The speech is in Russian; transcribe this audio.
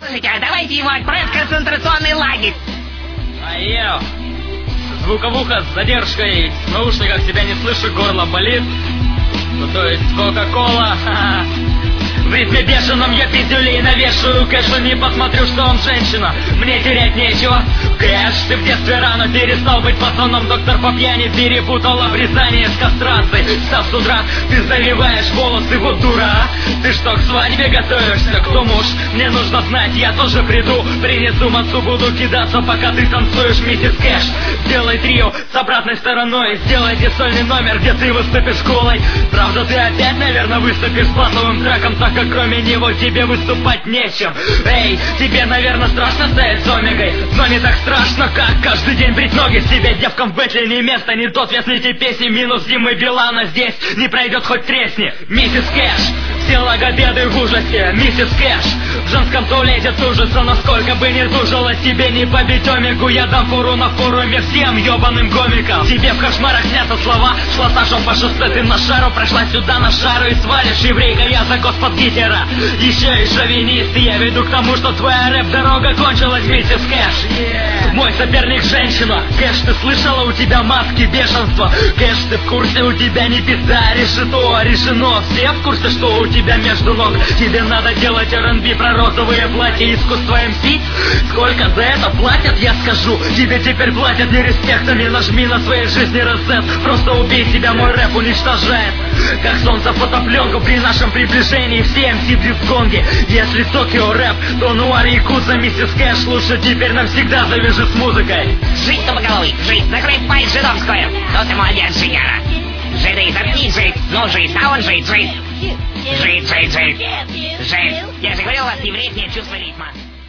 Слушайте, а давайте его отправим в концентрационный лагерь. Аеу. Звуковуха с задержкой, в наушниках тебя не слышу, горло болит. Ну то есть Кока-Кола. В ритме бешеном я пиздюлей навешаю кэшу, не посмотрю, что он женщина. Мне терять нечего. Кэш, ты в детстве рано перестал быть пацаном. Доктор по пьяни перепутал обрезание с кастрацией. Встав с утра, ты завиваешь волосы, вот дура. Ты что, к свадьбе готовишься? Кто муж? Мне нужно знать, я тоже приду. Принесу мацу, буду кидаться, пока ты танцуешь, миссис Кэш. Сделай трио с обратной стороной. Сделайте сольный номер, где ты выступишь голой. Правда, ты опять, наверное, выступишь с басовым треком, так как кроме него тебе выступать нечем. Эй, тебе, наверное, страшно стоять с Омегой, но не так страшно, как каждый день брить ноги себе. Девкам в Бэтле не место, не тот вес, не те песни. Минус Димы Билана здесь не пройдет, хоть тресни. Миссис Кэш, все логопеды в ужасе. Миссис Кэш, в женском туалете тужится, насколько бы не тужило тебе не побить Омегу. Я дам фору на форуме всем ебаным гомикам. Тебе в кошмарах снятся слова, шла сажом по шоссе, ты на шару, прошла сюда на шару и свалишь, еврейка, я за господ Гитлера. Еще и шовинист, я веду к тому, что твоя рэп-дорога кончилась, миссис Кэш. Мой соперник женщина. Кэш, ты слышала, у тебя маски бешенства. Кэш, ты в курсе, у тебя не пизда, решето, решено. Все в курсе, что у тебя между ног. Тебе надо делать R&B про розовые платья, искусство MC. Сколько за это платят, я скажу. Тебе теперь платят не респектами, нажми на своей жизни ресет. Просто убей себя, мой рэп уничтожает как солнце фотопленку при нашем приближении. Все MC в гонге. Если Токио рэп, то Нуар Якудза, миссис Кэш, лучше теперь навсегда завяжи с музыкой. Жить тупоголовый, жить, закрой пасть жидовскую. Ну ты молодец, Жигера. Жиды, заткнись, жить. Ну жить, а он жить, жить. Жить, жить, жить. Жить. Я же говорил, у вас евреев нет чувства ритма.